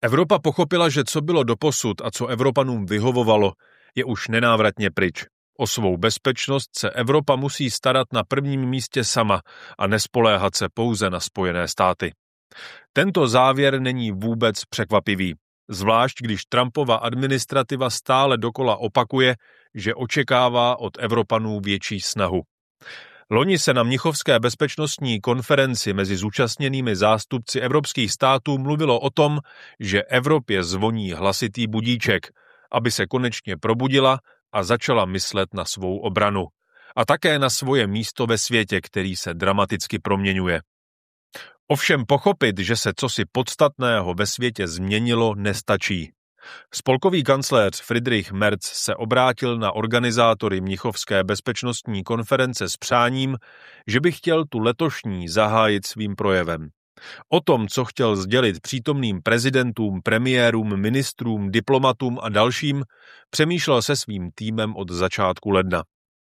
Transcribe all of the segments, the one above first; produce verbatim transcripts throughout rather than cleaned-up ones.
Evropa pochopila, že co bylo doposud a co Evropanům vyhovovalo, je už nenávratně pryč. O svou bezpečnost se Evropa musí starat na prvním místě sama a nespoléhat se pouze na Spojené státy. Tento závěr není vůbec překvapivý, zvlášť když Trumpova administrativa stále dokola opakuje, že očekává od Evropanů větší snahu. Loni se na Mnichovské bezpečnostní konferenci mezi zúčastněnými zástupci evropských států mluvilo o tom, že Evropě zvoní hlasitý budíček, aby se konečně probudila a začala myslet na svou obranu. A také na svoje místo ve světě, který se dramaticky proměňuje. Ovšem pochopit, že se cosi podstatného ve světě změnilo, nestačí. Spolkový kancléř Friedrich Merz se obrátil na organizátory Mnichovské bezpečnostní konference s přáním, že by chtěl tu letošní zahájit svým projevem. O tom, co chtěl sdělit přítomným prezidentům, premiérům, ministrům, diplomatům a dalším, přemýšlel se svým týmem od začátku ledna.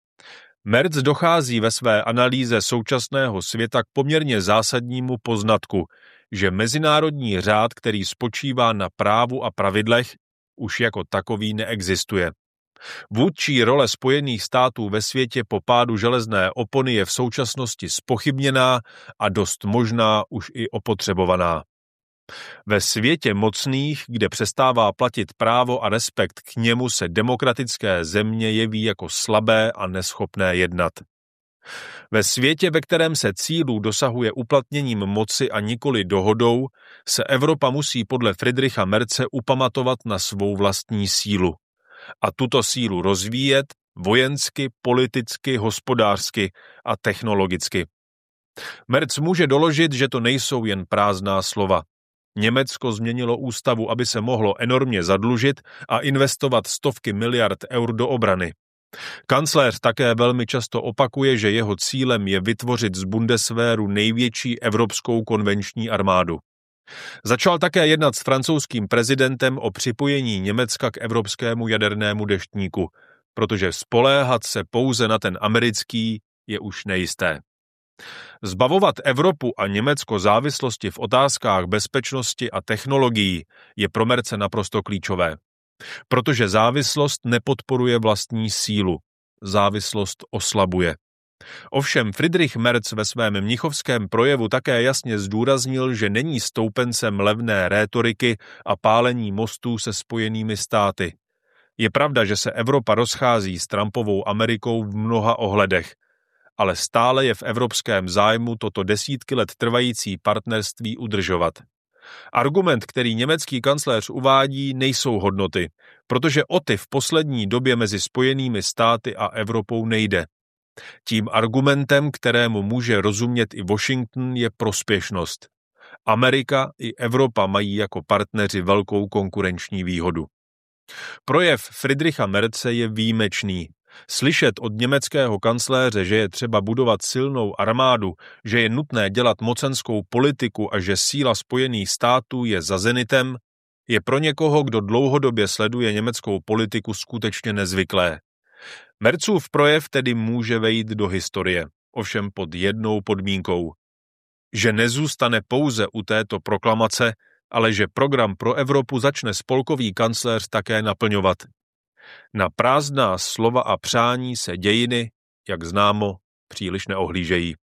Merz dochází ve své analýze současného světa k poměrně zásadnímu poznatku, že mezinárodní řád, který spočívá na právu a pravidlech, už jako takový neexistuje. Vůdčí role Spojených států ve světě po pádu železné opony je v současnosti zpochybněná a dost možná už i opotřebovaná. Ve světě mocných, kde přestává platit právo a respekt k němu, se demokratické země jeví jako slabé a neschopné jednat. Ve světě, ve kterém se cílů dosahuje uplatněním moci a nikoli dohodou, se Evropa musí podle Friedricha Merze upamatovat na svou vlastní sílu. A tuto sílu rozvíjet vojensky, politicky, hospodářsky a technologicky. Merz může doložit, že to nejsou jen prázdná slova. Německo změnilo ústavu, aby se mohlo enormně zadlužit a investovat stovky miliard eur do obrany. Kancléř také velmi často opakuje, že jeho cílem je vytvořit z Bundeswehru největší evropskou konvenční armádu. Začal také jednat s francouzským prezidentem o připojení Německa k evropskému jadernému deštníku, protože spoléhat se pouze na ten americký je už nejisté. Zbavovat Evropu a Německo závislosti v otázkách bezpečnosti a technologií je pro Merze naprosto klíčové, protože závislost nepodporuje vlastní sílu, závislost oslabuje. Ovšem Friedrich Merz ve svém mnichovském projevu také jasně zdůraznil, že není stoupencem levné rétoriky a pálení mostů se Spojenými státy. Je pravda, že se Evropa rozchází s Trumpovou Amerikou v mnoha ohledech, ale stále je v evropském zájmu toto desítky let trvající partnerství udržovat. Argument, který německý kancléř uvádí, nejsou hodnoty, protože o ty v poslední době mezi Spojenými státy a Evropou nejde. Tím argumentem, kterému může rozumět i Washington, je prospěšnost. Amerika i Evropa mají jako partneři velkou konkurenční výhodu. Projev Friedricha Merze je výjimečný. Slyšet od německého kancléře, že je třeba budovat silnou armádu, že je nutné dělat mocenskou politiku a že síla Spojených států je za zenitem, je pro někoho, kdo dlouhodobě sleduje německou politiku, skutečně nezvyklé. Merzův projev tedy může vejít do historie, ovšem pod jednou podmínkou. Že nezůstane pouze u této proklamace, ale že program pro Evropu začne spolkový kancléř také naplňovat. Na prázdná slova a přání se dějiny, jak známo, příliš neohlížejí.